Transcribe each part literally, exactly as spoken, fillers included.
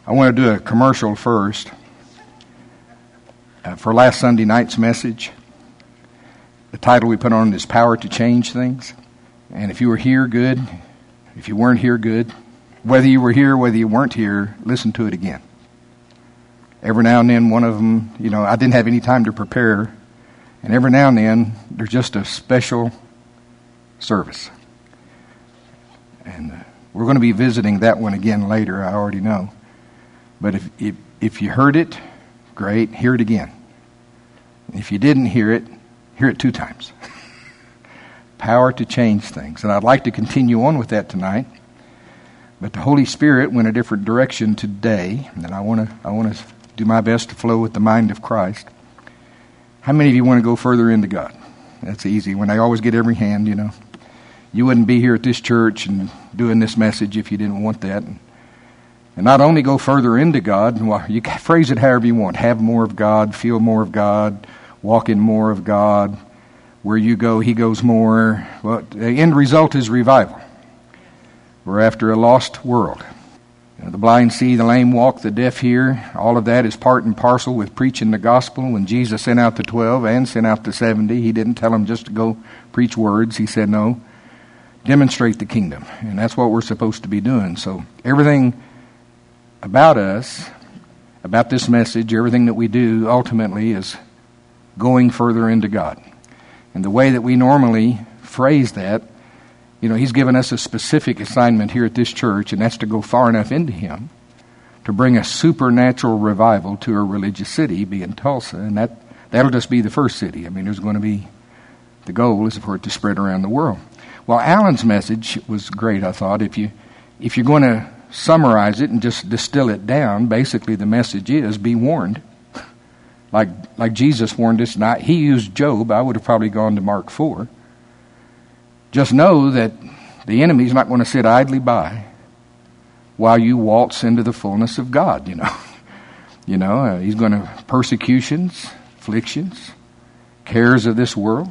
I want to do a commercial first uh, for last Sunday night's message. The title we put on it is Power to Change Things. And if you were here, good. If you weren't here, good. Whether you were here, whether you weren't here, listen to it again. Every now and then, one of them, you know, I didn't have any time to prepare. And every now and then, there's just a special service. And uh, we're going to be visiting that one again later, I already know. But if, if if you heard it, great, hear it again. If you didn't hear it, hear it two times. Power to change things. And I'd like to continue on with that tonight. But the Holy Spirit went a different direction today, and I want to I want to do my best to flow with the mind of Christ. How many of you want to go further into God? That's easy. When I always get every hand, you know. You wouldn't be here at this church and doing this message if you didn't want that. And, and not only go further into God, well, you can phrase it however you want. Have more of God, feel more of God, walk in more of God. Where you go, He goes more. Well, the end result is revival. We're after a lost world. You know, the blind see, the lame walk, the deaf hear. All of that is part and parcel with preaching the gospel. When Jesus sent out the twelve and sent out the seventy, He didn't tell them just to go preach words. He said, no, demonstrate the kingdom. And that's what we're supposed to be doing. So everything about us, about this message, everything that we do ultimately is going further into God. And the way that we normally phrase that, you know, He's given us a specific assignment here at this church, and that's to go far enough into Him to bring a supernatural revival to a religious city, being Tulsa, and that, that'll just be the first city. I mean, there's going to be, the goal is for it to spread around the world. Well, Alan's message was great, I thought. If, you, if you're going to summarize it and just distill it down, basically the message is, be warned. Like like Jesus warned us, not he used Job. I would have probably gone to Mark four. Just know that the enemy's not going to sit idly by while you waltz into the fullness of God, you know. You know, uh, he's going to persecutions, afflictions, cares of this world.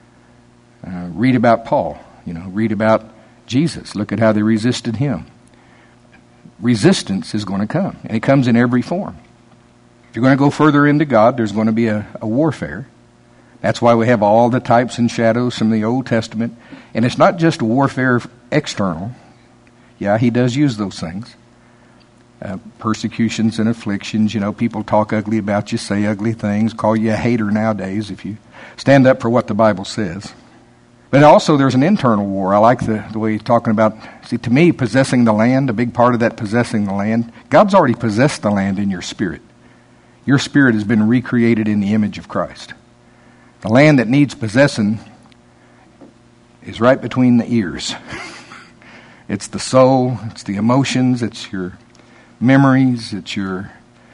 Uh, read about Paul, you know, read about Jesus. Look at how they resisted him. Resistance is going to come, and it comes in every form. If you're going to go further into God, there's going to be a, a warfare. That's why we have all the types and shadows from the Old Testament. And it's not just warfare external. Yeah, He does use those things. Uh, persecutions and afflictions. You know, people talk ugly about you, say ugly things, call you a hater nowadays if you stand up for what the Bible says. But also there's an internal war. I like the, the way He's talking about, see, to me, possessing the land, a big part of that possessing the land. God's already possessed the land in your spirit. Your spirit has been recreated in the image of Christ. The land that needs possessing is right between the ears. It's the soul, it's the emotions, it's your memories, it's your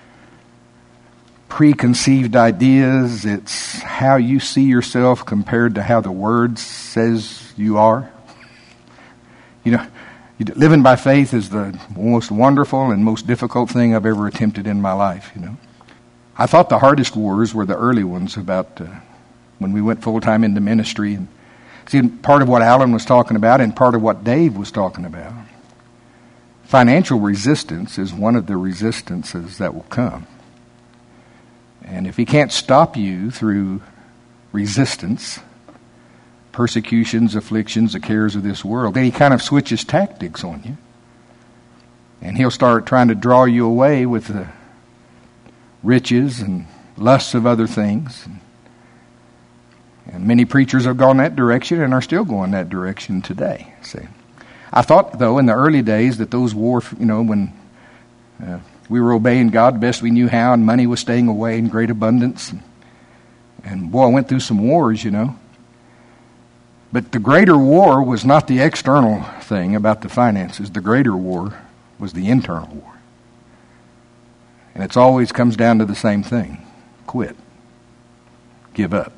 preconceived ideas, it's how you see yourself compared to how the Word says you are. You know, living by faith is the most wonderful and most difficult thing I've ever attempted in my life, you know. I thought the hardest wars were the early ones about uh, when we went full-time into ministry. And see, part of what Alan was talking about and part of what Dave was talking about, financial resistance is one of the resistances that will come. And if He can't stop you through resistance, persecutions, afflictions, the cares of this world, then He kind of switches tactics on you. And He'll start trying to draw you away with the riches and lusts of other things. And many preachers have gone that direction and are still going that direction today. See, I thought, though, in the early days that those war, you know, when uh, we were obeying God the best we knew how and money was staying away in great abundance. And, and boy, I went through some wars, you know. But the greater war was not the external thing about the finances. The greater war was the internal war. And it always comes down to the same thing. Quit. Give up.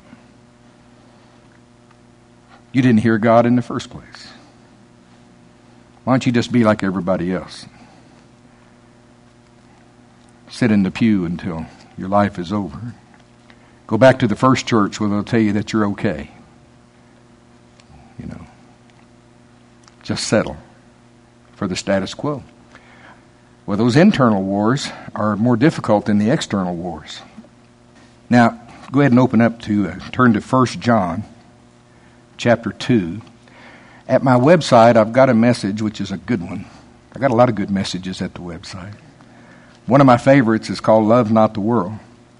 You didn't hear God in the first place. Why don't you just be like everybody else? Sit in the pew until your life is over. Go back to the first church where they'll tell you that you're okay. You know. Just settle for the status quo. Well, those internal wars are more difficult than the external wars. Now, go ahead and open up to, uh, turn to First John chapter two. At my website, I've got a message, which is a good one. I've got a lot of good messages at the website. One of my favorites is called Love Not the World.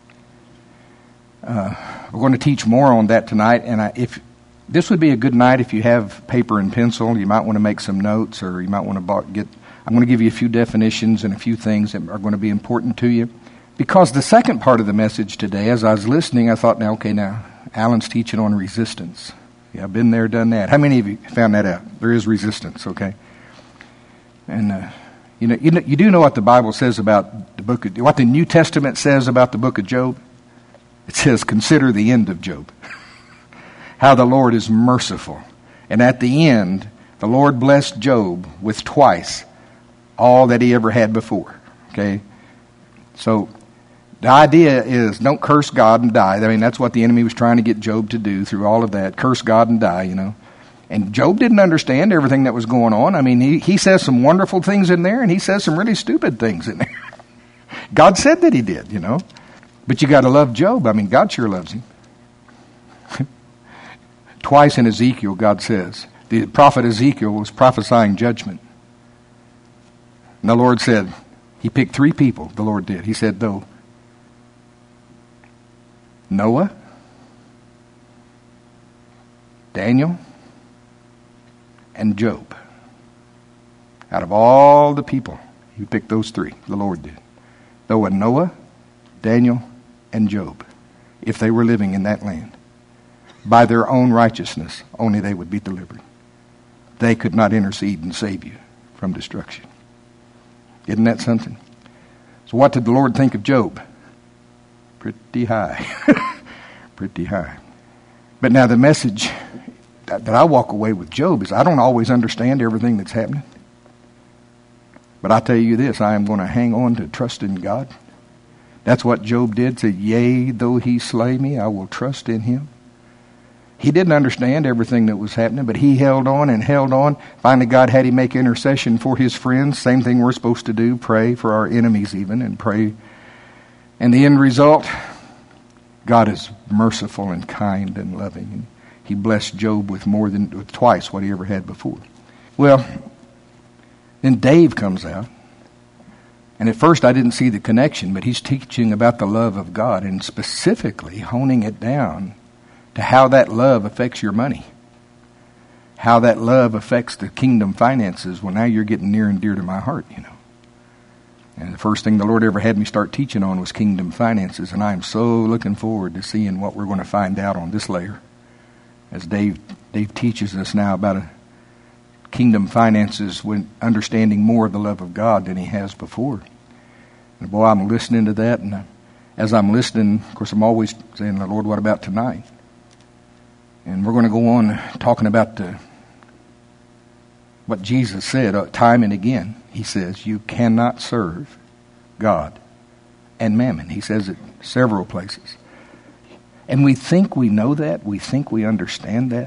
Uh, we're going to teach more on that tonight, and I, if this would be a good night if you have paper and pencil. You might want to make some notes, or you might want to get, I'm going to give you a few definitions and a few things that are going to be important to you. Because the second part of the message today, as I was listening, I thought, now, okay, now, Alan's teaching on resistance. Yeah, I've been there, done that. How many of you found that out? There is resistance, okay? And, uh, you know, you know, you do know what the Bible says about the book of, what the New Testament says about the book of Job? It says, consider the end of Job. How the Lord is merciful. And at the end, the Lord blessed Job with twice all that he ever had before, okay? So, the idea is don't curse God and die. I mean, that's what the enemy was trying to get Job to do through all of that. Curse God and die, you know. And Job didn't understand everything that was going on. I mean, he, he says some wonderful things in there, and he says some really stupid things in there. God said that he did, you know. But you got to love Job. I mean, God sure loves him. Twice in Ezekiel, God says, the prophet Ezekiel was prophesying judgment. And the Lord said, he picked three people, the Lord did. He said, though, Noah, Daniel, and Job. Out of all the people, he picked those three, the Lord did. Though Noah, Daniel, and Job, if they were living in that land, by their own righteousness, only they would be delivered. They could not intercede and save you from destruction. Isn't that something? So what did the Lord think of Job? Pretty high. Pretty high. But now the message that, that I walk away with Job is I don't always understand everything that's happening. But I tell you this, I am going to hang on to trust in God. That's what Job did. Said, yea, though he slay me, I will trust in him. He didn't understand everything that was happening, but he held on and held on. Finally, God had him make intercession for his friends. Same thing we're supposed to do, pray for our enemies even, and pray. And the end result, God is merciful and kind and loving. And he blessed Job with more than with twice what he ever had before. Well, then Dave comes out. And at first I didn't see the connection, but he's teaching about the love of God and specifically honing it down to how that love affects your money. How that love affects the kingdom finances. Well, now you're getting near and dear to my heart, you know. And the first thing the Lord ever had me start teaching on was kingdom finances. And I'm so looking forward to seeing what we're going to find out on this layer. As Dave, Dave teaches us now about a kingdom finances when understanding more of the love of God than he has before. And boy, I'm listening to that. And as I'm listening, of course, I'm always saying, Lord, what about tonight? And we're going to go on talking about the, what Jesus said uh, time and again. He says, you cannot serve God and mammon. He says it several places. And we think we know that. We think we understand that.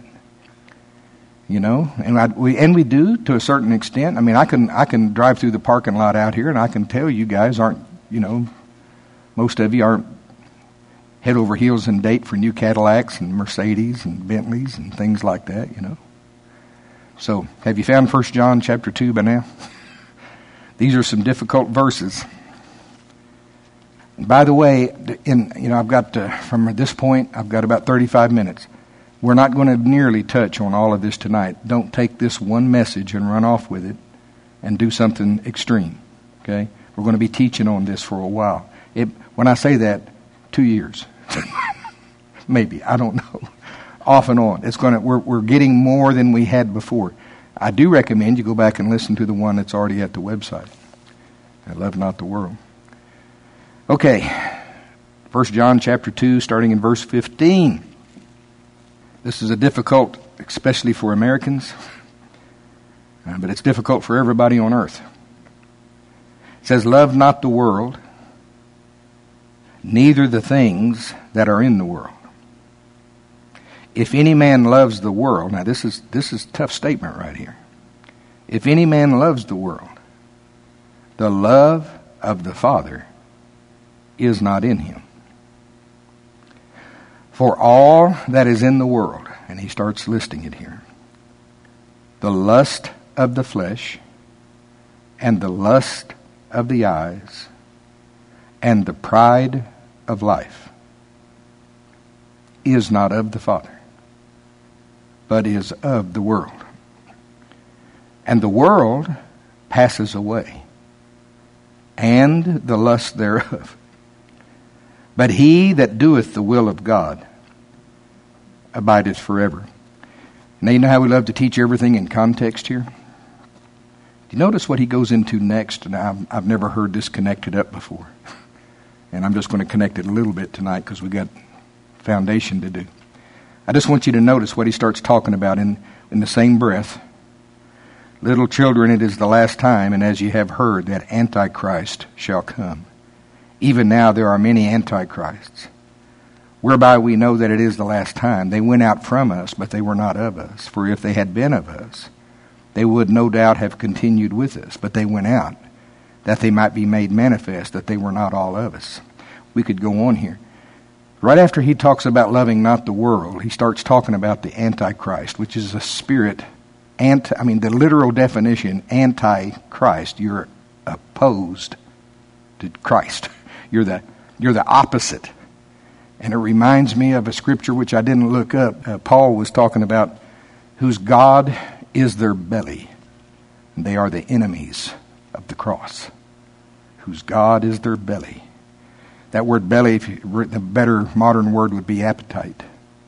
You know, and I, we and we do to a certain extent. I mean, I can I can drive through the parking lot out here, and I can tell you guys aren't, you know, most of you aren't head over heels in date for new Cadillacs and Mercedes and Bentleys and things like that, you know. So, have you found First John chapter two by now? These are some difficult verses. And by the way, in you know, I've got uh, from this point, I've got about thirty-five minutes. We're not going to nearly touch on all of this tonight. Don't take this one message and run off with it and do something extreme. Okay? We're going to be teaching on this for a while. It, when I say that, two years. Maybe. I don't know. Off and on. It's going to, we're, we're getting more than we had before. I do recommend you go back and listen to the one that's already at the website. I Love Not the World. Okay. First John chapter two, starting in verse fifteen. This is a difficult, especially for Americans, uh, but it's difficult for everybody on earth. It says, love not the world, neither the things that are in the world. If any man loves the world, now this is this is a tough statement right here. If any man loves the world, the love of the Father is not in him. For all that is in the world, and he starts listing it here, the lust of the flesh, and the lust of the eyes, and the pride of life, is not of the Father, but is of the world. And the world passes away, and the lust thereof. But he that doeth the will of God abideth forever. Now you know how we love to teach everything in context here? Do you notice what he goes into next? Now, I've, I've never heard this connected up before. And I'm just going to connect it a little bit tonight because we got foundation to do. I just want you to notice what he starts talking about in, in the same breath. Little children, it is the last time, and as ye have heard, that Antichrist shall come. Even now there are many Antichrists, whereby we know that it is the last time. They went out from us, but they were not of us. For if they had been of us, they would no doubt have continued with us. But they went out, that they might be made manifest that they were not all of us. We could go on here. Right after he talks about loving not the world, he starts talking about the Antichrist, which is a spirit. Anti, I mean, the literal definition, anti-Christ, you're opposed to Christ. You're the you're the opposite. And it reminds me of a scripture which I didn't look up. Uh, Paul was talking about whose God is their belly. And they are the enemies of the cross. Whose God is their belly. That word belly, if you, the better modern word would be appetite.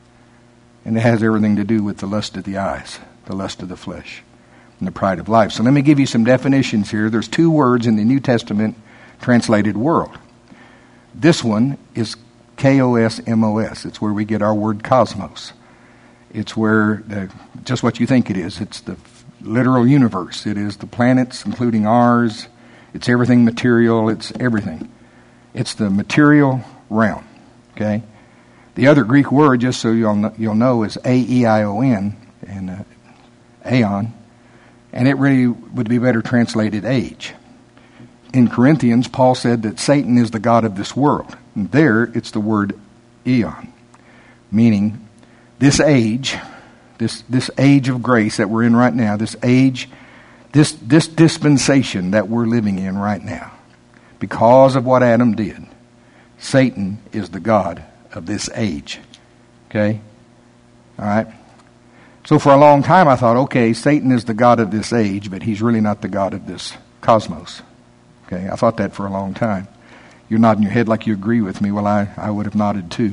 And it has everything to do with the lust of the eyes, the lust of the flesh, and the pride of life. So let me give you some definitions here. There's two words in the New Testament translated world. This one is K O S M O S. It's where we get our word cosmos. It's where, the, just what you think it is. It's the literal universe. It is the planets, including ours. It's everything material. It's everything. It's the material realm. Okay? The other Greek word, just so you'll know, you'll know is A E I O N, and uh, aeon, and it really would be better translated age. In Corinthians, Paul said that Satan is the god of this world. And there, it's the word eon, meaning this age, this this age of grace that we're in right now, this age, this this dispensation that we're living in right now, because of what Adam did, Satan is the god of this age. Okay? All right? So for a long time I thought, okay, Satan is the god of this age, but he's really not the god of this cosmos. Okay? I thought that for a long time. You're nodding your head like you agree with me. Well, I, I would have nodded too.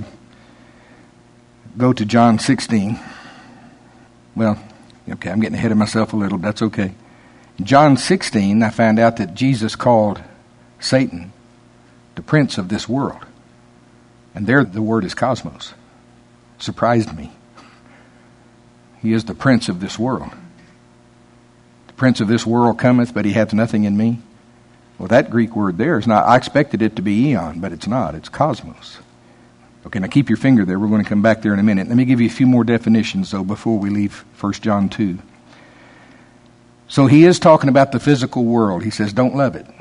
Go to John sixteen. Well, okay, I'm getting ahead of myself a little. That's okay. In John sixteen, I found out that Jesus called Satan the prince of this world. And there the word is cosmos. Surprised me. He is the prince of this world. The prince of this world cometh, but he hath nothing in me. Well, that Greek word there is not, I expected it to be eon, but it's not. It's cosmos. Okay, now keep your finger there. We're going to come back there in a minute. Let me give you a few more definitions, though, before we leave First John two. So he is talking about the physical world. He says, don't love it.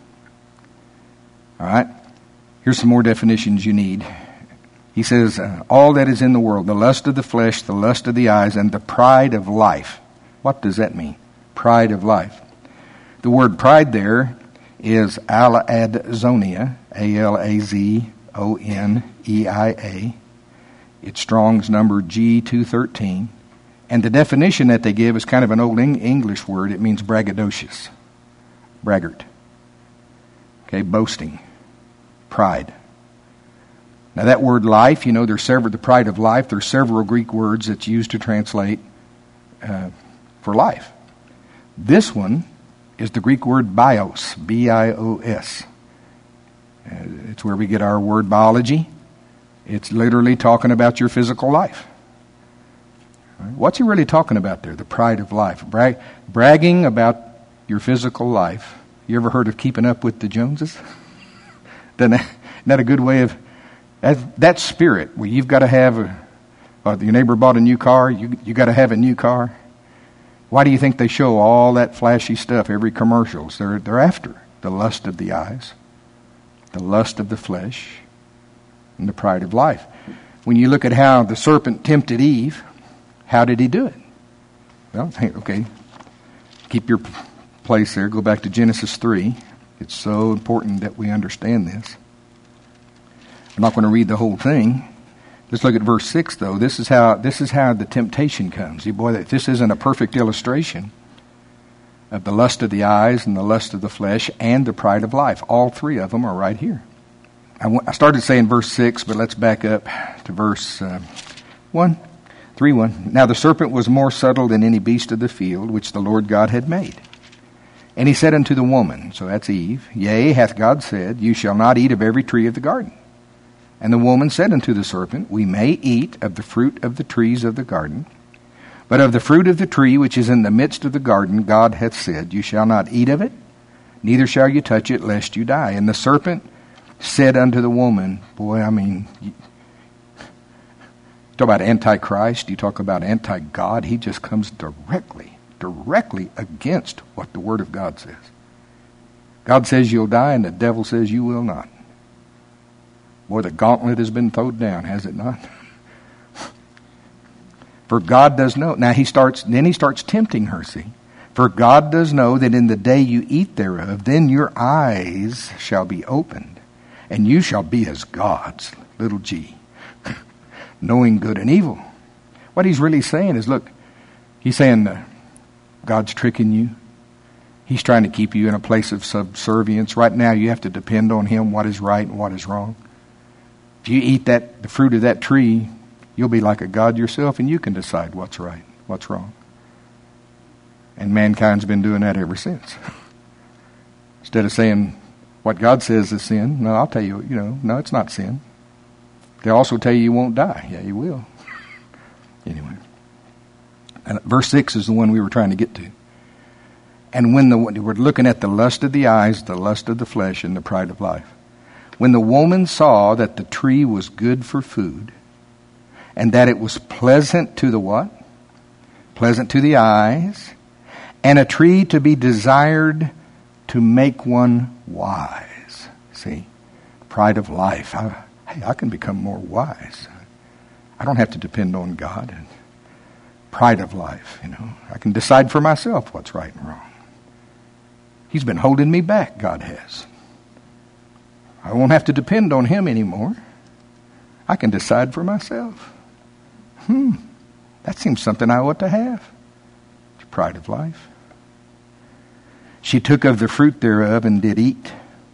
All right? Here's some more definitions you need. He says, uh, all that is in the world, the lust of the flesh, the lust of the eyes, and the pride of life. What does that mean? Pride of life. The word pride there is alazonia, A L A Z O N E I A. It's Strong's number G two thirteen. And the definition that they give is kind of an old English word. It means braggadocious, braggart. Okay, boasting, pride. Now that word life, you know, there's several, the pride of life, there's several Greek words that's used to translate uh, for life. This one is the Greek word bios, B I O S. Uh, it's where we get our word biology. It's literally talking about your physical life. Right? What's he really talking about there? The pride of life. Brag, bragging about your physical life. You ever heard of keeping up with the Joneses? Isn't that a good way of... That, that spirit where you've got to have... A, uh, your neighbor bought a new car, you you got to have a new car. Why do you think they show all that flashy stuff, every commercials? They're, they're after. the lust of the eyes, the lust of the flesh, and the pride of life. When you look at how the serpent tempted Eve, how did he do it? Well, okay, keep your place there. Go back to Genesis three. It's so important that we understand this. I'm not going to read the whole thing. Let's look at verse six, though. This is how this is how the temptation comes. See, boy, if this isn't a perfect illustration of the lust of the eyes and the lust of the flesh and the pride of life. All three of them are right here. I, w- I started saying verse six, but let's back up to verse uh, one. three one. Now the serpent was more subtle than any beast of the field which the Lord God had made. And he said unto the woman, so that's Eve, Yea, hath God said, You shall not eat of every tree of the garden. And the woman said unto the serpent, We may eat of the fruit of the trees of the garden, but of the fruit of the tree which is in the midst of the garden, God hath said, You shall not eat of it, neither shall you touch it, lest you die. And the serpent said unto the woman, boy, I mean, you talk about Antichrist, you talk about anti-God, he just comes directly, directly against what the Word of God says. God says you'll die, and the devil says you will not. Boy, the gauntlet has been thrown down, has it not? For God does know. Now he starts, then he starts tempting her, see. For God does know that in the day you eat thereof, then your eyes shall be opened, and you shall be as gods, little g, knowing good and evil. What he's really saying is, look, he's saying uh, God's tricking you. He's trying to keep you in a place of subservience. Right now you have to depend on him, what is right and what is wrong. If you eat that the fruit of that tree, you'll be like a god yourself, and you can decide what's right, what's wrong. And mankind's been doing that ever since. Instead of saying what God says is sin, no, I'll tell you, you know, no, it's not sin. They'll also tell you you won't die. Yeah, you will. Anyway. And verse six is the one we were trying to get to. And when the we're looking at the lust of the eyes, the lust of the flesh, and the pride of life. When the woman saw that the tree was good for food, and that it was pleasant to the what? Pleasant to the eyes, and a tree to be desired to make one wise. See? Pride of life. I, hey, I can become more wise. I don't have to depend on God. Pride of life, you know. I can decide for myself what's right and wrong. He's been holding me back, God has. I won't have to depend on him anymore. I can decide for myself. Hmm, that seems something I ought to have. It's pride of life. She took of the fruit thereof and did eat,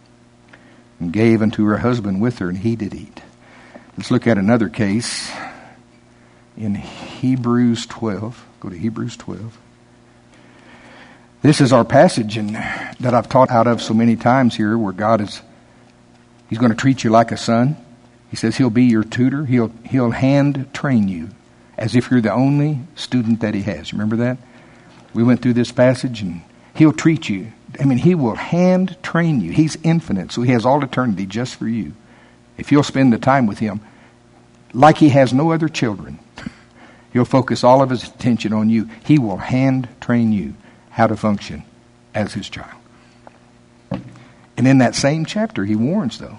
and gave unto her husband with her, and he did eat. Let's look at another case in Hebrews twelve. Go to Hebrews twelve. This is our passage in, that I've taught out of so many times here, where God is, he's going to treat you like a son. He says he'll be your tutor. He'll he'll hand train you as if you're the only student that he has. Remember that? We went through this passage, and he'll treat you. I mean, he will hand train you. He's infinite, so he has all eternity just for you. If you'll spend the time with him, like he has no other children, he'll focus all of his attention on you. He will hand train you how to function as his child. And in that same chapter, he warns, though.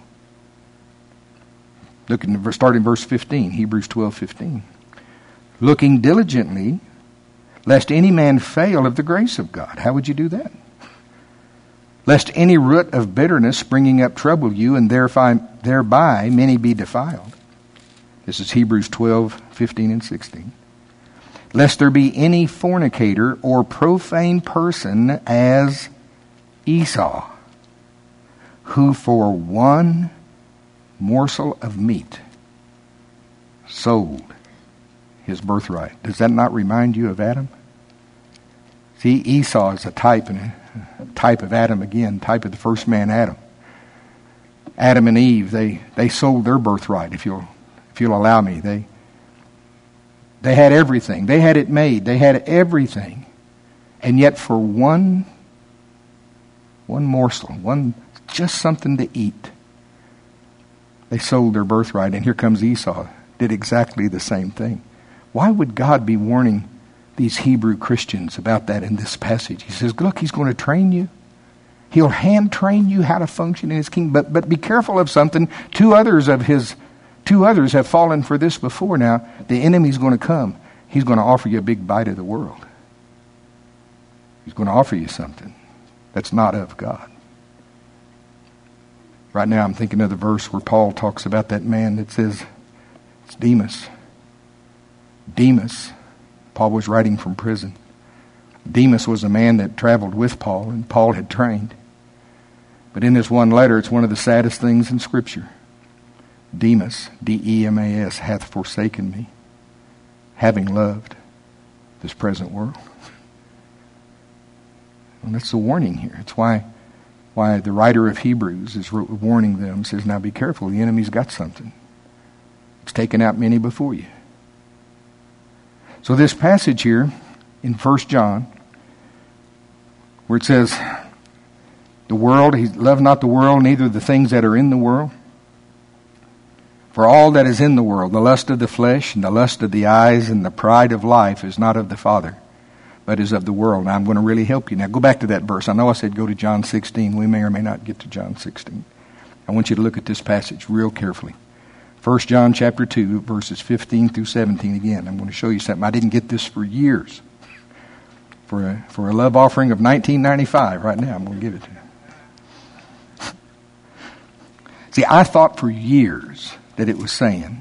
Look in start in verse fifteen, Hebrews twelve fifteen. Looking diligently, lest any man fail of the grace of God. How would you do that? Lest any root of bitterness springing up trouble you, and thereby, thereby many be defiled. This is Hebrews twelve fifteen and sixteen. Lest there be any fornicator or profane person as Esau, who for one morsel of meat sold his birthright. Does that not remind you of Adam? See, Esau is a type and a type of Adam again, type of the first man, Adam. Adam and Eve, they, they sold their birthright, if you'll if you'll allow me. They they had everything. They had it made. They had everything. And yet for one one morsel, one just something to eat, they sold their birthright. And here comes Esau, did exactly the same thing. Why would God be warning these Hebrew Christians about that in this passage? He says, look, he's going to train you. He'll hand train you how to function in his kingdom. But but be careful of something. Two others of his two others have fallen for this before now. The enemy's going to come. He's going to offer you a big bite of the world. He's going to offer you something that's not of God. Right now I'm thinking of the verse where Paul talks about that man that says, it's Demas. Demas. Paul was writing from prison. Demas was a man that traveled with Paul, and Paul had trained. But in this one letter, it's one of the saddest things in Scripture. Demas, D E M A S, hath forsaken me, having loved this present world. And that's the warning here. It's why why the writer of Hebrews is warning them, says, now be careful, the enemy's got something. It's taken out many before you. So this passage here in First John, where it says, the world, he love not the world, neither the things that are in the world. For all that is in the world, the lust of the flesh and the lust of the eyes and the pride of life is not of the Father, but is of the world. Now I'm going to really help you. Now go back to that verse. I know I said go to John sixteen. We may or may not get to John sixteen. I want you to look at this passage real carefully. First John chapter two, verses fifteen through seventeen again. I'm going to show you something. I didn't get this for years. For a, for a love offering of nineteen ninety-five right now, I'm going to give it to you. See, I thought for years that it was saying,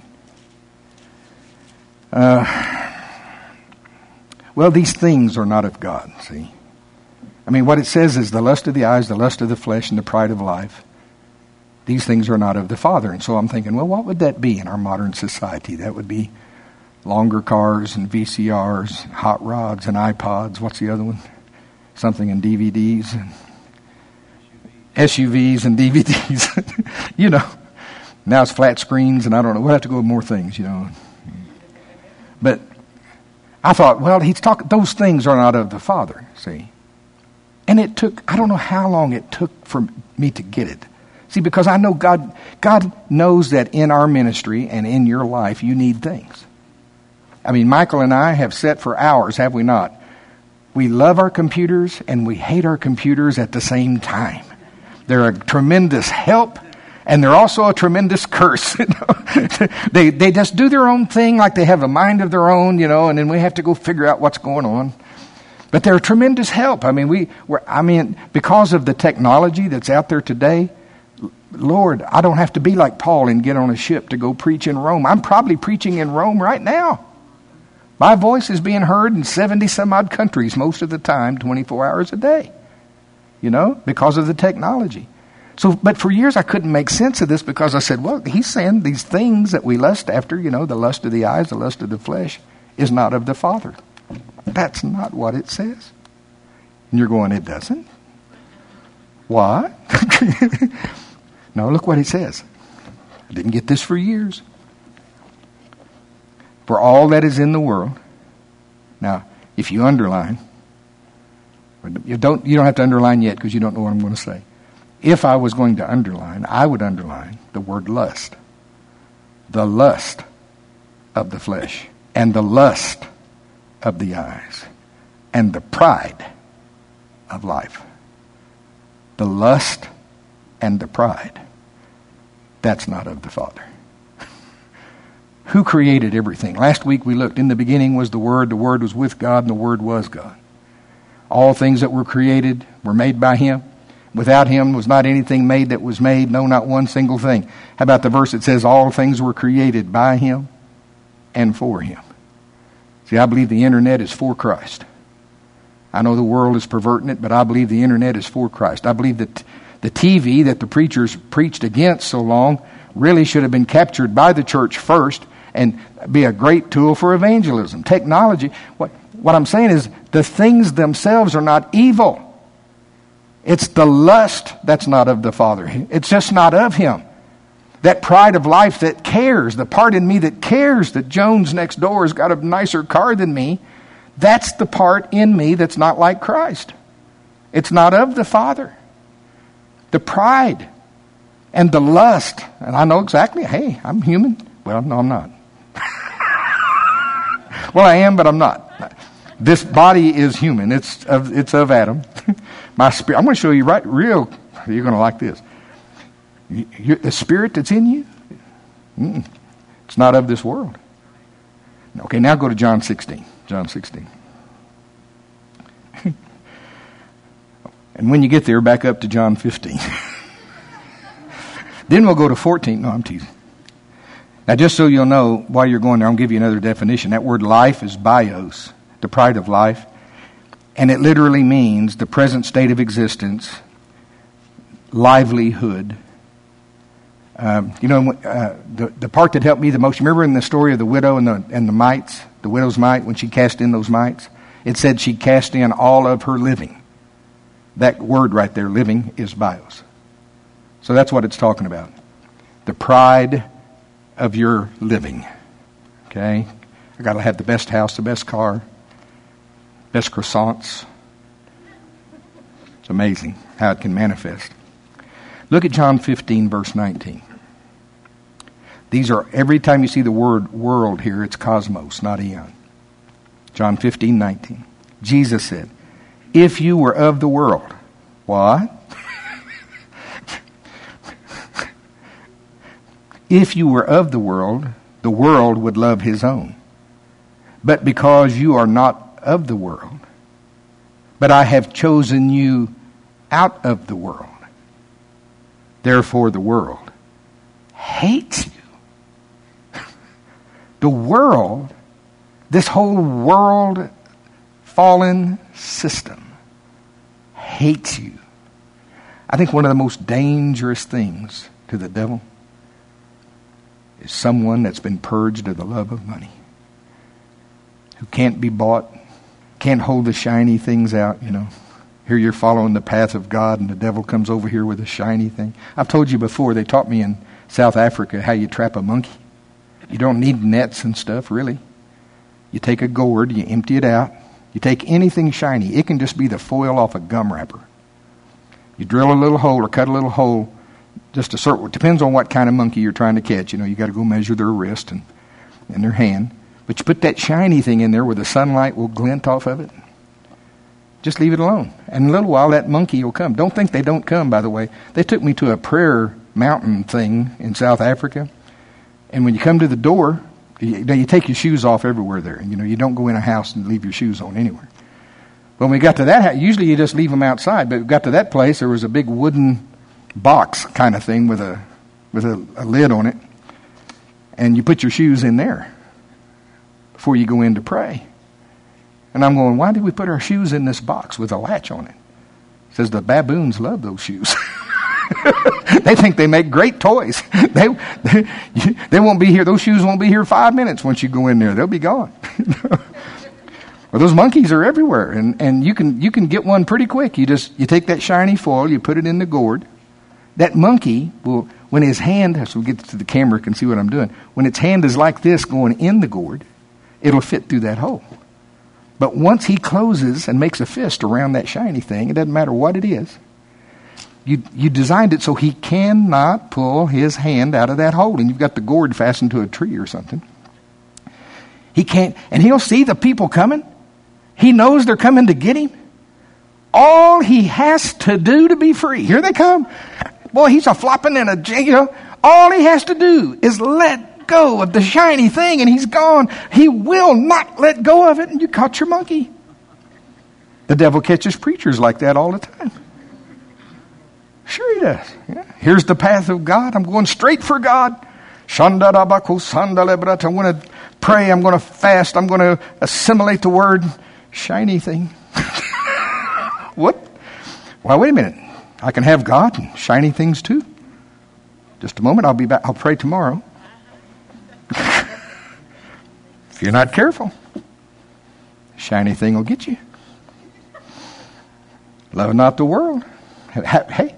uh, well, these things are not of God, see. I mean, what it says is the lust of the eyes, the lust of the flesh, and the pride of life. These things are not of the Father. And so I'm thinking, well, what would that be in our modern society? That would be longer cars and V C Rs, hot rods and iPods. What's the other one? Something in D V Ds and S U Vs and D V Ds. You know, now it's flat screens and I don't know. We'll have to go with more things, you know. But I thought, well, he's talking, those things are not of the Father, see. And it took, I don't know how long it took for me to get it. See, because I know God, God knows that in our ministry and in your life, you need things. I mean, Michael and I have sat for hours, have we not? We love our computers and we hate our computers at the same time. They're a tremendous help and they're also a tremendous curse. You know? they they just do their own thing like they have a mind of their own, you know, and then we have to go figure out what's going on. But they're a tremendous help. I mean, we we're, I mean, because of the technology that's out there today, Lord, I don't have to be like Paul and get on a ship to go preach in Rome. I'm probably preaching in Rome right now. My voice is being heard in seventy some odd countries most of the time, twenty-four hours a day. You know, because of the technology. So, but for years I couldn't make sense of this because I said, well, he's saying these things that we lust after, you know, the lust of the eyes, the lust of the flesh, is not of the Father. That's not what it says. And you're going, it doesn't? Why? No, look what it says. I didn't get this for years. For all that is in the world. Now, if you underline, you don't, you don't have to underline yet because you don't know what I'm going to say. If I was going to underline, I would underline the word lust. The lust of the flesh and the lust of the eyes and the pride of life. The lust and the pride. That's not of the Father. Who created everything? Last week we looked, in the beginning was the Word, the Word was with God, and the Word was God. All things that were created were made by Him. Without Him was not anything made that was made, no, not one single thing. How about the verse that says all things were created by Him and for Him? See, I believe the internet is for Christ. I know the world is perverting it, but I believe the internet is for Christ. I believe that the T V that the preachers preached against so long really should have been captured by the church first and be a great tool for evangelism. Technology, what, what I'm saying is the things themselves are not evil. It's the lust that's not of the Father. It's just not of Him. That pride of life that cares, the part in me that cares that Jones next door has got a nicer car than me, that's the part in me that's not like Christ. It's not of the Father. The pride and the lust, and I know exactly, hey, I'm human. Well, no, I'm not. Well, I am, but I'm not. This body is human. It's of, it's of Adam. My spirit, I'm going to show you right, real, you're going to like this. You, you, the spirit that's in you, mm, it's not of this world. Okay, now go to John sixteen. John sixteen. And when you get there, back up to John fifteen. Then we'll go to fourteen. No, I'm teasing. Now, just so you'll know, while you're going there, I'll give you another definition. That word life is bios, the pride of life. And it literally means the present state of existence, livelihood. Um, you know, uh, the, the part that helped me the most, you remember in the story of the widow and the, and the mites, the widow's mite, when she cast in those mites? It said she cast in all of her living. That word right there, living, is bios. So that's what it's talking about. The pride of your living. Okay? I got to have the best house, the best car, best croissants. It's amazing how it can manifest. Look at John fifteen, verse nineteen. These are, every time you see the word world here, it's cosmos, not eon. John fifteen, nineteen. Jesus said, if you were of the world, what? If you were of the world, the world would love his own. But because you are not of the world, but I have chosen you out of the world, therefore the world hates you. The world, this whole world fallen system, hates you. I think one of the most dangerous things to the devil is someone that's been purged of the love of money, who can't be bought, can't hold the shiny things out, you know. Here you're following the path of God and the devil comes over here with a shiny thing. I've told you before, they taught me in South Africa how you trap a monkey. You don't need nets and stuff, really. You take a gourd, you empty it out. You take anything shiny. It can just be the foil off a gum wrapper. You drill a little hole or cut a little hole, just a certain, it depends on what kind of monkey you're trying to catch. You know, you got to go measure their wrist and, and their hand. But you put that shiny thing in there where the sunlight will glint off of it. Just leave it alone. And in a little while, that monkey will come. Don't think they don't come, by the way. They took me to a prayer mountain thing in South Africa. And when you come to the door, you, you take your shoes off everywhere there. You know, you don't go in a house and leave your shoes on anywhere. When we got to that house, usually you just leave them outside. But we got to that place, there was a big wooden box kind of thing with a with a, a lid on it. And you put your shoes in there before you go in to pray. And I'm going, why did we put our shoes in this box with a latch on it? It says the baboons love those shoes. They think they make great toys. They, they they won't be here. Those shoes won't be here five minutes once you go in there. They'll be gone. Well, those monkeys are everywhere, and, and you can you can get one pretty quick. You just you take that shiny foil, you put it in the gourd. That monkey will, when his hand, so we get to the camera can see what I'm doing. When its hand is like this going in the gourd, it'll fit through that hole. But once he closes and makes a fist around that shiny thing, it doesn't matter what it is. You you designed it so he cannot pull his hand out of that hole, and you've got the gourd fastened to a tree or something. He can't, and he'll see the people coming. He knows they're coming to get him. All he has to do to be free, here they come. Boy, he's a flopping in a, you know, all he has to do is let go of the shiny thing and he's gone. He will not let go of it, and you caught your monkey. The devil catches preachers like that all the time. Sure he does. Yeah. Here's the path of God. I'm going straight for God. I'm going to pray. I'm going to fast. I'm going to assimilate the word. Shiny thing. What? Well, wait a minute. I can have God and shiny things too. Just a moment. I'll be back. I'll pray tomorrow. If you're not careful, shiny thing will get you. Love not the world. Hey,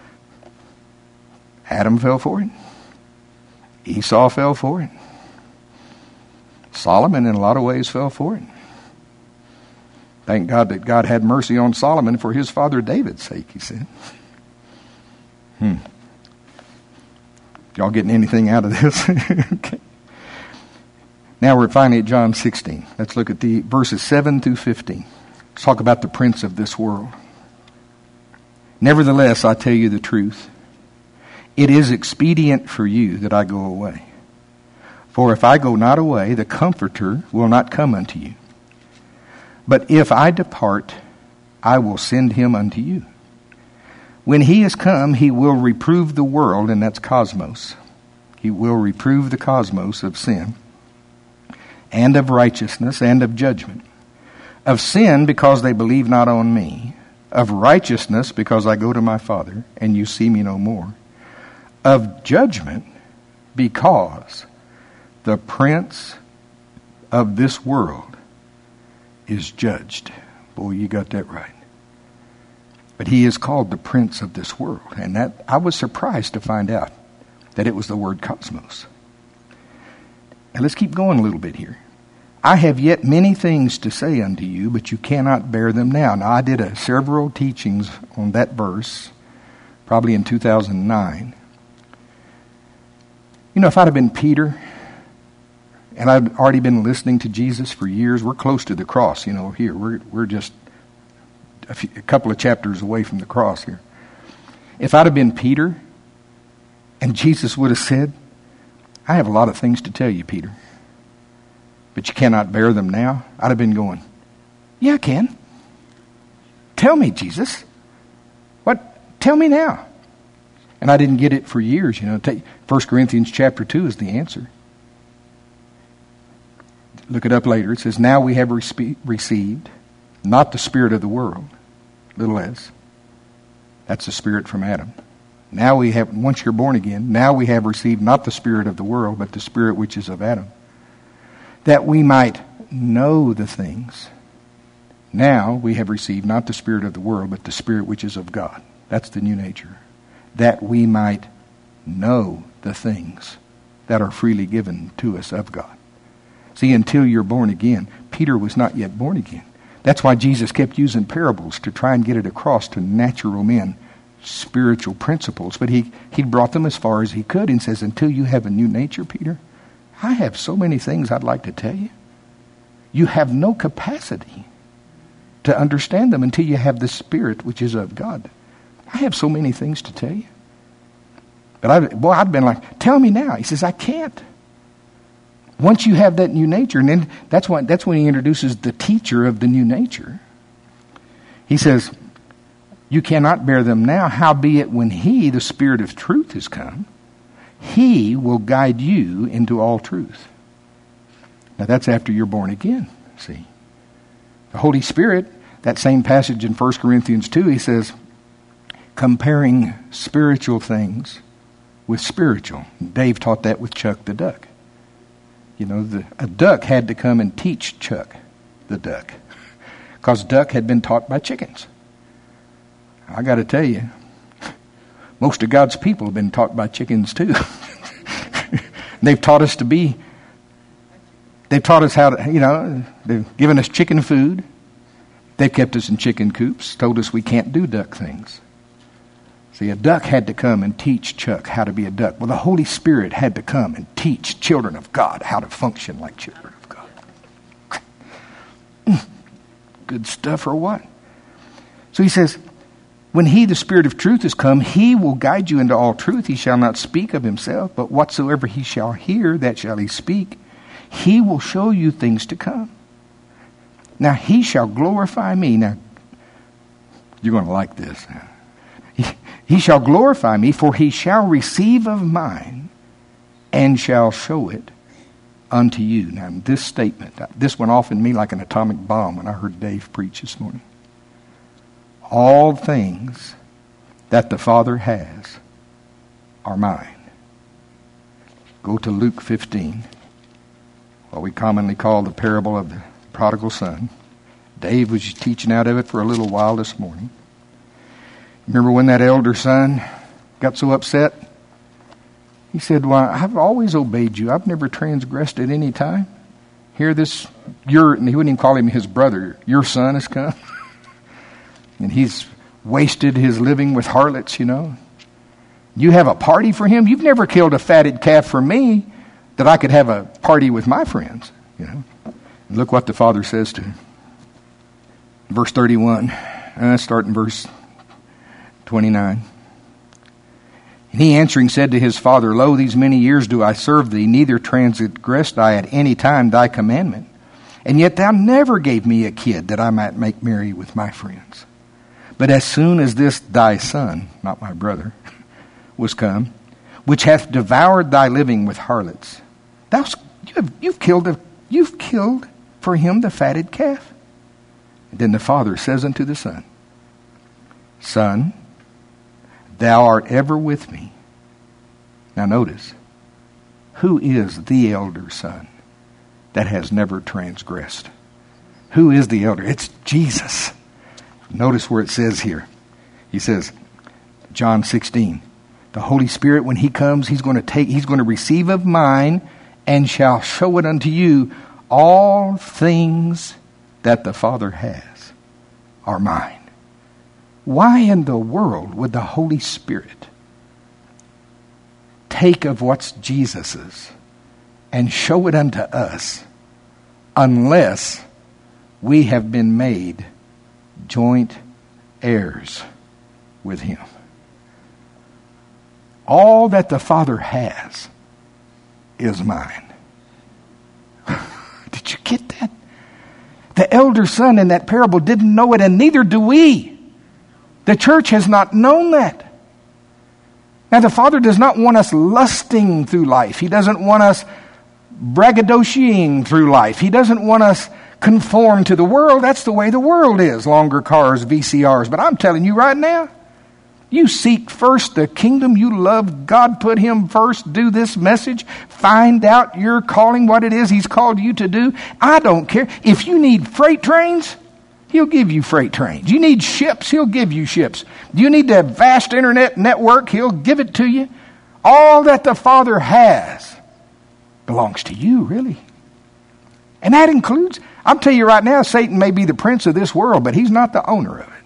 Adam fell for it. Esau fell for it. Solomon, in a lot of ways, fell for it. Thank God that God had mercy on Solomon for his father David's sake, he said. Hmm. Y'all getting anything out of this? Okay. Now we're finally at John sixteen. Let's look at the verses seven through fifteen. Let's talk about the prince of this world. Nevertheless, I tell you the truth. It is expedient for you that I go away. For if I go not away, the Comforter will not come unto you. But if I depart, I will send him unto you. When he is come, he will reprove the world, and that's cosmos. He will reprove the cosmos of sin, and of righteousness, and of judgment. Of sin, because they believe not on me. Of righteousness, because I go to my Father, and you see me no more. Of judgment, because the prince of this world is judged. Boy, you got that right. But he is called the prince of this world. And that I was surprised to find out that it was the word cosmos. Now let's keep going a little bit here. I have yet many things to say unto you, but you cannot bear them now. Now I did a, several teachings on that verse, probably in two thousand nine. You know, if I'd have been Peter, and I'd already been listening to Jesus for years, we're close to the cross, you know, here. We're we're just a, few, a couple of chapters away from the cross here. If I'd have been Peter, and Jesus would have said, I have a lot of things to tell you, Peter, but you cannot bear them now, I'd have been going, yeah, I can. Tell me, Jesus. What? Tell me now. And I didn't get it for years, you know. Take First Corinthians chapter two is the answer. Look it up later. It says, now we have respe- received not the spirit of the world, little s. That's the spirit from Adam. Now we have, once you're born again, now we have received not the spirit of the world, but the spirit which is of Adam, that we might know the things. Now we have received not the spirit of the world, but the spirit which is of God. That's the new nature. That we might know the things that are freely given to us of God. See, until you're born again, Peter was not yet born again. That's why Jesus kept using parables to try and get it across to natural men, spiritual principles. But he, he brought them as far as he could and says, until you have a new nature, Peter, I have so many things I'd like to tell you. You have no capacity to understand them until you have the spirit which is of God. I have so many things to tell you. But I, boy, I'd been like, tell me now. He says, I can't. Once you have that new nature, and then that's why that's when he introduces the teacher of the new nature. He says, you cannot bear them now, howbeit when he, the Spirit of truth, is come, he will guide you into all truth. Now that's after you're born again, see. The Holy Spirit, that same passage in First Corinthians two, he says, comparing spiritual things with spiritual. Dave taught that with Chuck the duck. You know, the, a duck had to come and teach Chuck the duck, because duck had been taught by chickens. I got to tell you, most of God's people have been taught by chickens too. They've taught us to be, they've taught us how to, you know, they've given us chicken food. They've kept us in chicken coops, told us we can't do duck things. See, a duck had to come and teach Chuck how to be a duck. Well, the Holy Spirit had to come and teach children of God how to function like children of God. Good stuff or what? So he says, when he, the Spirit of truth, is come, he will guide you into all truth. He shall not speak of himself, but whatsoever he shall hear, that shall he speak. He will show you things to come. Now he shall glorify me. Now, you're going to like this. He, he shall glorify me, for he shall receive of mine and shall show it unto you. Now, this statement, this went off in me like an atomic bomb when I heard Dave preach this morning. All things that the Father has are mine. Go to Luke fifteen, what we commonly call the parable of the prodigal son. Dave was teaching out of it for a little while this morning. Remember when that elder son got so upset? He said, well, I've always obeyed you. I've never transgressed at any time. Here this, your, and he wouldn't even call him his brother, your son has come. And he's wasted his living with harlots, you know. You have a party for him? You've never killed a fatted calf for me that I could have a party with my friends, you know. And look what the father says to him. Verse thirty-one. Uh, start in verse twenty-nine. And he answering said to his father, Lo, these many years do I serve thee, neither transgressed I at any time thy commandment. And yet thou never gave me a kid that I might make merry with my friends. But as soon as this thy son, not my brother, was come, which hath devoured thy living with harlots, thou you have, you've killed a, you've killed for him the fatted calf. And then the father says unto the son, Son, thou art ever with me. Now notice, who is the elder son that has never transgressed? Who is the elder? It's Jesus. Notice where it says here. He says, John sixteen, the Holy Spirit, when he comes, he's going to take, he's going to receive of mine and shall show it unto you. All things that the Father has are mine. Why in the world would the Holy Spirit take of what's Jesus's and show it unto us unless we have been made joint heirs with him? All that the Father has is mine. Did you get that? The elder son in that parable didn't know it, and neither do we. The church has not known that. Now, the Father does not want us lusting through life. He doesn't want us braggadocioing through life. He doesn't want us conform to the world. That's the way the world is. Longer cars, V C Rs. But I'm telling you right now, you seek first the kingdom. You love God. Put him first. Do this message. Find out your calling, what it is he's called you to do. I don't care. If you need freight trains, he'll give you freight trains. You need ships, he'll give you ships. You need the vast internet network, he'll give it to you. All that the Father has belongs to you, really. And that includes, I'll tell you right now, Satan may be the prince of this world, but he's not the owner of it.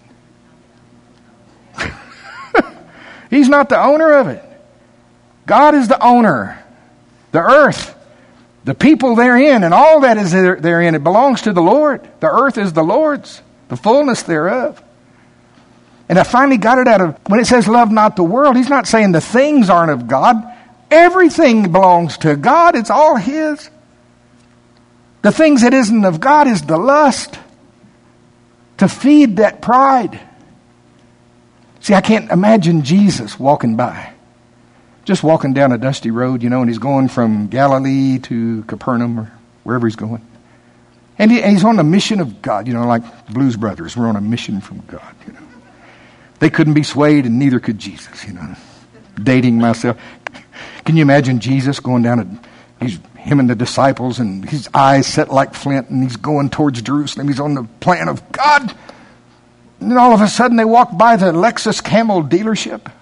He's not the owner of it. God is the owner. The earth, the people therein, and all that is therein, it belongs to the Lord. The earth is the Lord's, the fullness thereof. And I finally got it out of, when it says love not the world, he's not saying the things aren't of God. Everything belongs to God. It's all his. The things that isn't of God is the lust. To feed that pride. See, I can't imagine Jesus walking by. Just walking down a dusty road, you know, and he's going from Galilee to Capernaum or wherever he's going. And, he, and he's on a mission of God, you know, like Blues Brothers. We're on a mission from God, you know. They couldn't be swayed and neither could Jesus, you know. Dating myself. Can you imagine Jesus going down a, he's him and the disciples and his eyes set like flint and he's going towards Jerusalem. He's on the plan of God. And then all of a sudden they walk by the Lexus Camel dealership.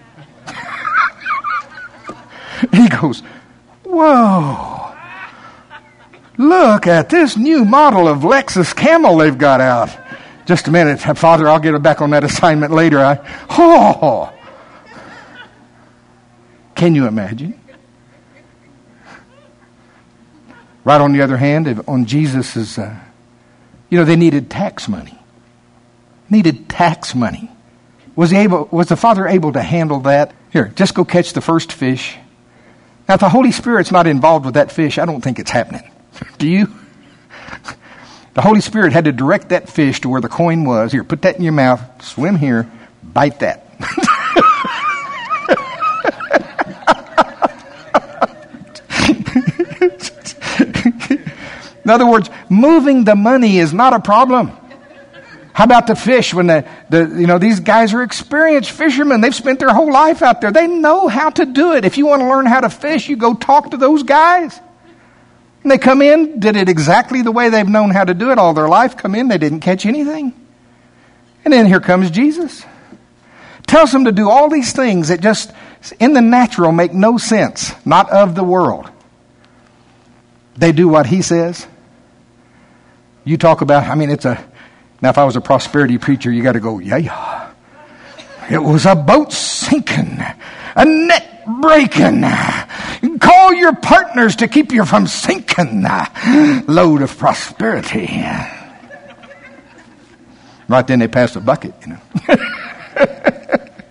He goes, whoa, look at this new model of Lexus Camel they've got out. Just a minute, Father, I'll get back on that assignment later. I, oh, can you imagine? Right on the other hand, on Jesus's, uh, you know, they needed tax money. Needed tax money. Was he able? Was the Father able to handle that? Here, just go catch the first fish. Now, if the Holy Spirit's not involved with that fish, I don't think it's happening. Do you? The Holy Spirit had to direct that fish to where the coin was. Here, put that in your mouth. Swim here. Bite that. In other words, moving the money is not a problem. How about the fish? When the, the you know, these guys are experienced fishermen. They've spent their whole life out there. They know how to do it. If you want to learn how to fish, you go talk to those guys. And they come in, did it exactly the way they've known how to do it all their life. Come in, they didn't catch anything. And then here comes Jesus. Tells them to do all these things that just, in the natural, make no sense. Not of the world. They do what he says. You talk about, I mean, it's a, now if I was a prosperity preacher, you got to go, yeah, yeah. It was a boat sinking, a net breaking. Call your partners to keep you from sinking. Load of prosperity. Right then they pass a bucket, you know.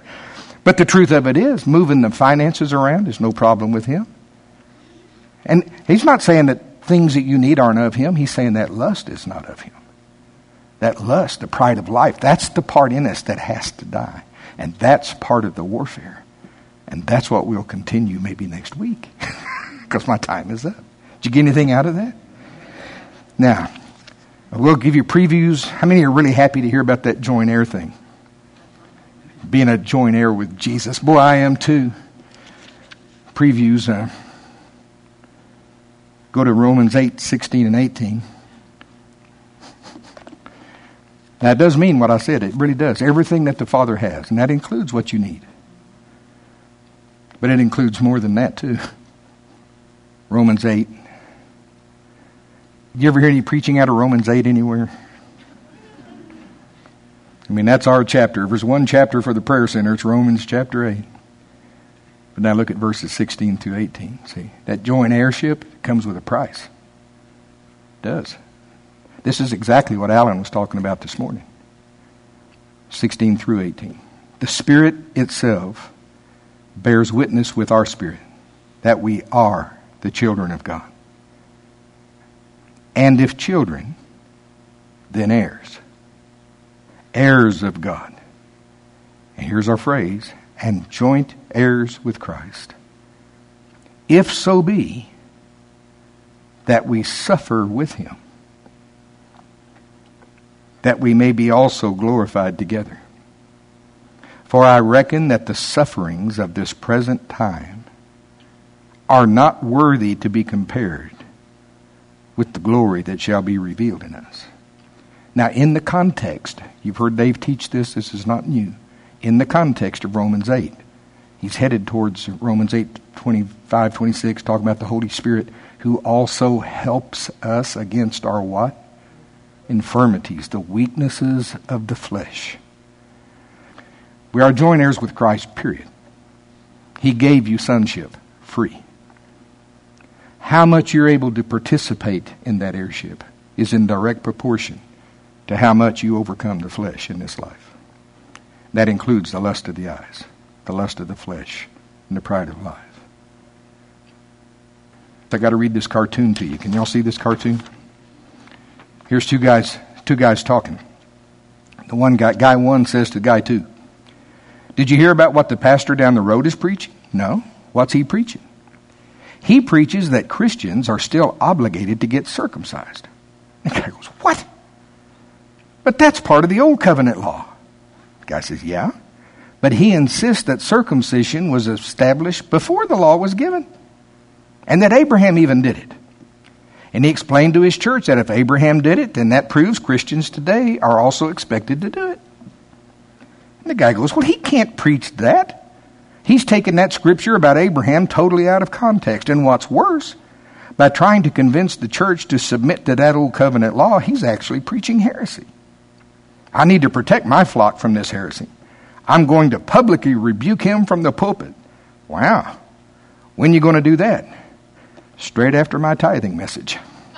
But the truth of it is, moving the finances around is no problem with him. And he's not saying that things that you need aren't of him. He's saying that lust is not of him. That lust, the pride of life, that's the part in us that has to die. And that's part of the warfare. And that's what we'll continue maybe next week. Because my time is up. Did you get anything out of that? Now, we'll give you previews. How many are really happy to hear about that joint heir thing? Being a joint heir with Jesus. Boy, I am too. Previews. Uh, go to Romans eight, sixteen and eighteen. Now, it does mean what I said. It really does. Everything that the Father has. And that includes what you need. But it includes more than that too. Romans eight. You ever hear any preaching out of Romans eight anywhere? I mean, that's our chapter. If there's one chapter for the prayer center, it's Romans chapter eight. But now look at verses sixteen through eighteen. See, that joint heirship comes with a price. It does. This is exactly what Alan was talking about this morning. sixteen through eighteen. The Spirit itself bears witness with our spirit that we are the children of God. And if children, then heirs. Heirs of God. And here's our phrase, and joint heirs with Christ. If so be that we suffer with him, that we may be also glorified together. For I reckon that the sufferings of this present time are not worthy to be compared with the glory that shall be revealed in us. Now, in the context, you've heard Dave teach this, this is not new. In the context of Romans eight, he's headed towards Romans eight, twenty-five, twenty-six, talking about the Holy Spirit, who also helps us against our what? Infirmities, the weaknesses of the flesh. We are joint heirs with Christ, period. He gave you sonship, free. How much you're able to participate in that heirship is in direct proportion to how much you overcome the flesh in this life. That includes the lust of the eyes, the lust of the flesh, and the pride of life. I got to read this cartoon to you. Can y'all see this cartoon? Here's two guys, two guys talking. The one guy, guy one says to guy two, "Did you hear about what the pastor down the road is preaching?" "No." "What's he preaching?" "He preaches that Christians are still obligated to get circumcised." The guy goes, "What?" "But that's part of the old covenant law." The guy says, "Yeah, but he insists that circumcision was established before the law was given, and that Abraham even did it. And he explained to his church that if Abraham did it, then that proves Christians today are also expected to do it." And the guy goes, "Well, he can't preach that. He's taken that scripture about Abraham totally out of context. And what's worse, by trying to convince the church to submit to that old covenant law, he's actually preaching heresy. I need to protect my flock from this heresy. I'm going to publicly rebuke him from the pulpit." "Wow. When are you going to do that?" "Straight after my tithing message."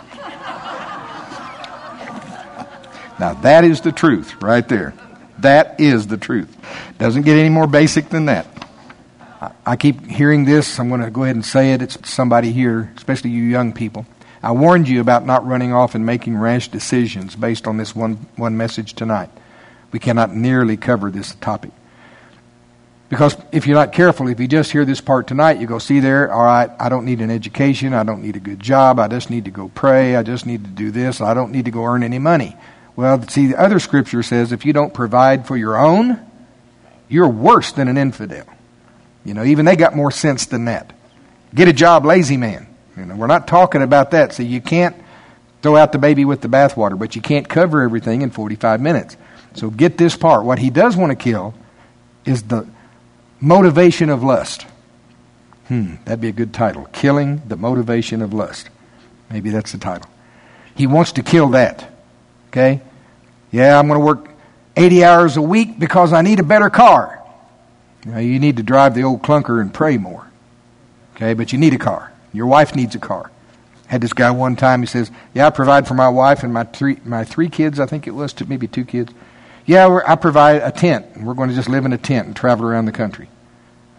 Now that is the truth right there. That is the truth. Doesn't get any more basic than that. I keep hearing this. I'm going to go ahead and say it. It's somebody here, especially you young people. I warned you about not running off and making rash decisions based on this one, one message tonight. We cannot nearly cover this topic. Because if you're not careful, if you just hear this part tonight, you go, "See there, all right, I don't need an education. I don't need a good job. I just need to go pray. I just need to do this. I don't need to go earn any money." Well, see, the other scripture says if you don't provide for your own, you're worse than an infidel. You know, even they got more sense than that. Get a job, lazy man. You know, we're not talking about that. See, you can't throw out the baby with the bathwater, but you can't cover everything in forty-five minutes. So get this part. What he does want to kill is the motivation of lust. Hmm, that'd be a good title. Killing the motivation of lust. Maybe that's the title. He wants to kill that. Okay? Yeah, I'm going to work eighty hours a week because I need a better car. You know, you need to drive the old clunker and pray more. Okay, but you need a car. Your wife needs a car. Had this guy one time, he says, "Yeah, I provide for my wife and my three my three kids, I think it was, maybe two kids. Yeah, we're, I provide a tent, and we're going to just live in a tent and travel around the country."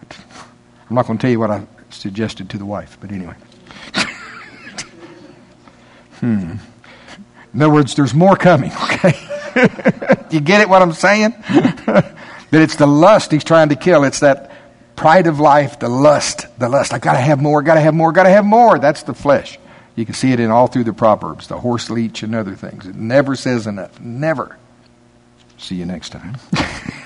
But I'm not going to tell you what I suggested to the wife, but anyway. hmm. In other words, there's more coming, okay? Do you get it, what I'm saying? That it's the lust he's trying to kill. It's that pride of life, the lust, the lust. I got to have more, got to have more, got to have more. That's the flesh. You can see it in all through the Proverbs, the horse leech and other things. It never says enough. Never. See you next time.